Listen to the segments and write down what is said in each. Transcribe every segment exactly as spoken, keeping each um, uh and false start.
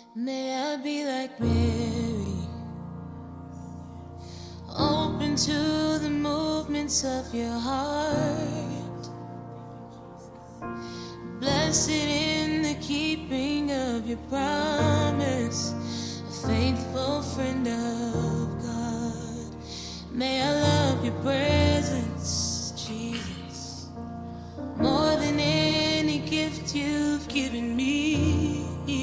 May I be like Mary, open to the movements of your heart, blessed in the keeping of your promise, a faithful friend of God. May I love your presence, Jesus, more than any gift you've given me,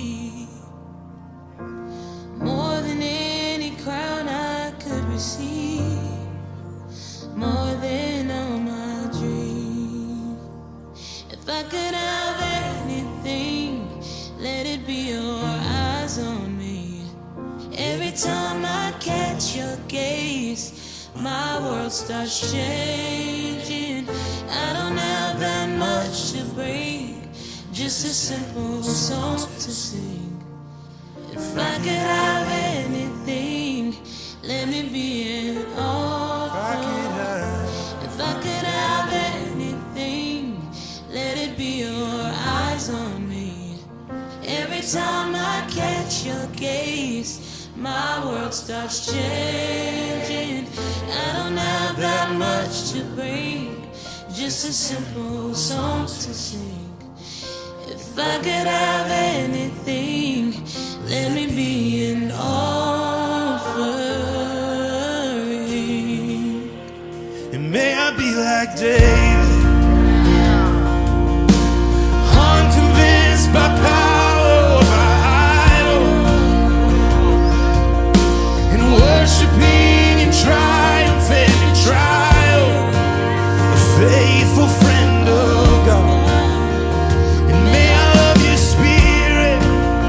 more than any crown I could receive, more than all my dreams. If I could have anything, let it be your eyes on me. Every time I catch your gaze, my world starts changing. I don't have that much to bring, just a simple song to sing. If I could have anything, let me be an offering. If I could have anything, let it be your eyes on me. Every time I catch your gaze, my world starts changing. I don't have that much to bring, just a simple song to sing. If I could have anything, let me be an offering. And may I be like David, unconvinced by power of my idol, and worshiping in triumph and in trial, a faithful friend of God. And may I love your spirit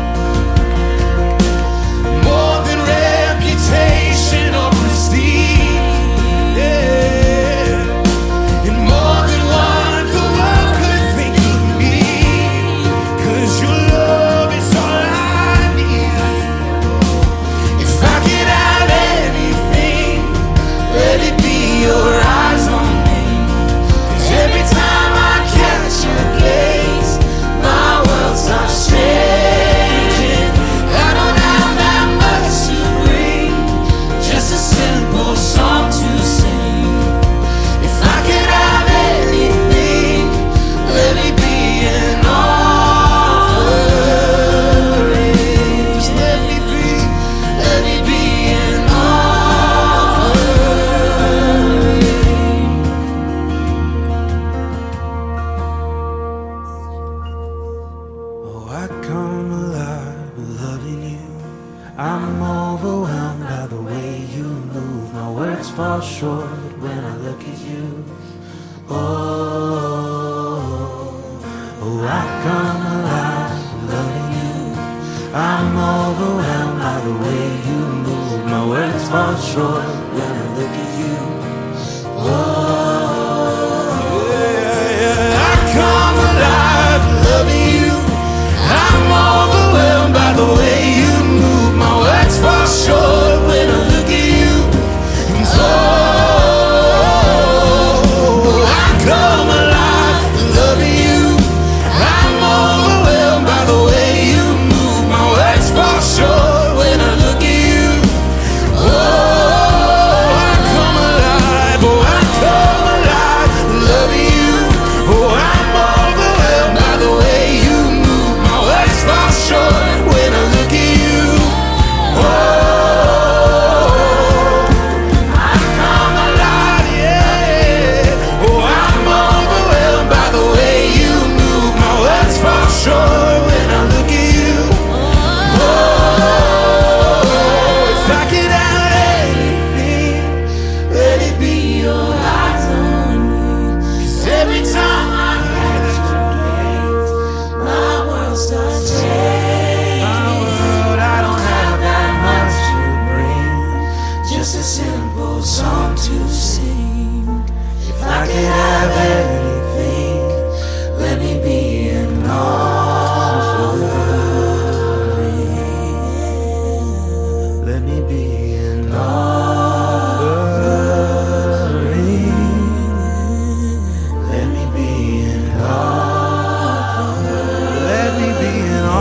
more than reputation or prestige, yeah. And more than what the world could think of me, 'cause your love is all I need. If I could have anything, let it be your eyes on me. 'Cause every time I catch your gaze, my world starts changing. I don't have that much to bring, just a simple song to sing. If I could have anything, let me be an offering. Just let me be, let me be an offering. Oh, I come alive loving you. I'm overwhelmed by the way you move. My words fall short when I look at you. Oh, oh, I come alive loving you. I'm overwhelmed by the way you move. My words fall short when I look at you. Oh, yeah, yeah. I come alive loving you. I'm overwhelmed by the way you move. My words fall short when I look at you. And oh, I come alive loving you. I'm overwhelmed by the way you move. My words fall short when I look at you. Oh, I come alive. Oh, I come alive loving you. Oh, I'm overwhelmed by the way you move. My words fall short when I look at you. Oh, I come alive, yeah. Oh, I'm overwhelmed by the way you move. My words fall short when I look at you. Oh, if I could have anything, let it be your eyes on me. 'Cause every time I catch your gaze, my world starts changing. My world, I don't have that much to bring, just a simple song to sing. If I could have anything, let me be an offering. Let me be an offering. Let me be an offering. Let me be an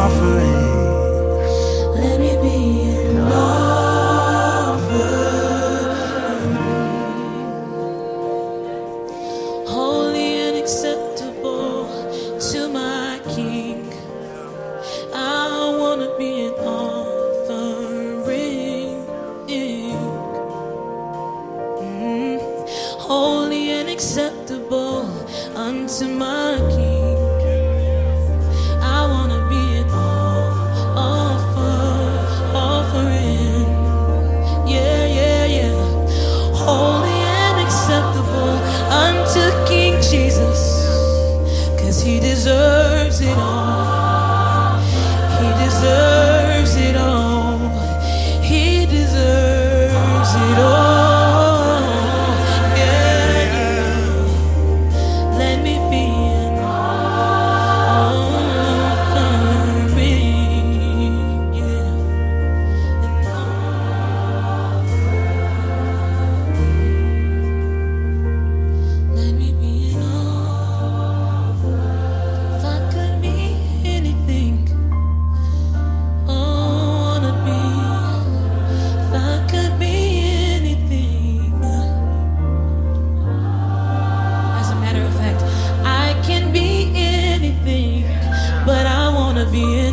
wanna be in.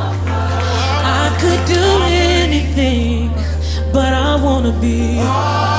I could do anything, but I wanna be.